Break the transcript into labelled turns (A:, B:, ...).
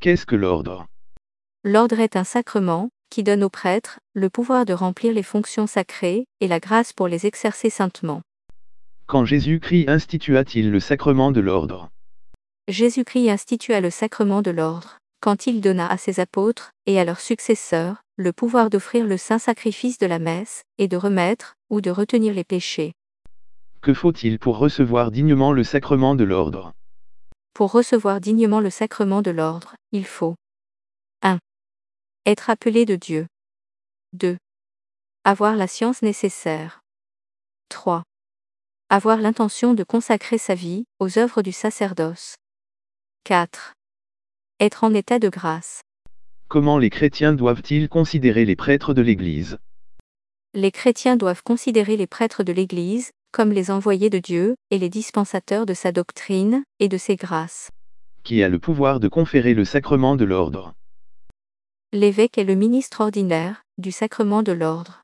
A: Qu'est-ce que l'ordre?
B: L'ordre est un sacrement, qui donne aux prêtres le pouvoir de remplir les fonctions sacrées, et la grâce pour les exercer saintement.
A: Quand Jésus-Christ institua-t-il le sacrement de l'ordre?
B: Jésus-Christ institua le sacrement de l'ordre, quand il donna à ses apôtres, et à leurs successeurs, le pouvoir d'offrir le saint sacrifice de la messe, et de remettre, ou de retenir les péchés.
A: Que faut-il pour recevoir dignement le sacrement de l'ordre?
B: Pour recevoir dignement le sacrement de l'ordre, il faut 1. Être appelé de Dieu. 2. Avoir la science nécessaire. 3. Avoir l'intention de consacrer sa vie aux œuvres du sacerdoce. 4. Être en état de grâce.
A: Comment les chrétiens doivent-ils considérer les prêtres de l'Église?
B: Les chrétiens doivent considérer les prêtres de l'Église comme les envoyés de Dieu et les dispensateurs de sa doctrine et de ses grâces.
A: Qui a le pouvoir de conférer le sacrement de l'ordre?
B: L'évêque est le ministre ordinaire du sacrement de l'ordre.